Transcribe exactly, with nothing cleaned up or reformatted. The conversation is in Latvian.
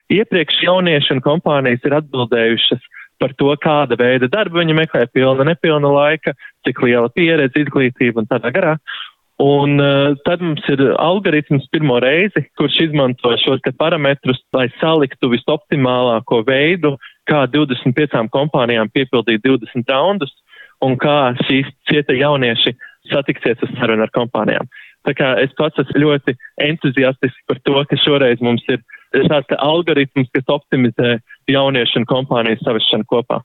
iepriekš jaunieši un kompānijas ir atbildējušas par to, kāda veida darba viņi meklē, pilna, nepilna laika, cik liela pieredze, izglītība un tādā garā. Un uh, tad mums ir algoritms pirmo reizi, kurš izmanto šos te parametrus, lai saliktu visoptimālāko veidu, kā divdesmit piecām kompānijām piepildīt divdesmit raundus un kā šīs cieta jaunieši satiksies uz sarunu ar kompānijām. Tā kā es pats esmu ļoti entuziastiski par to, ka šoreiz mums ir šāds algoritms, kas optimizē jauniešu un kompānijas savišanu kopā.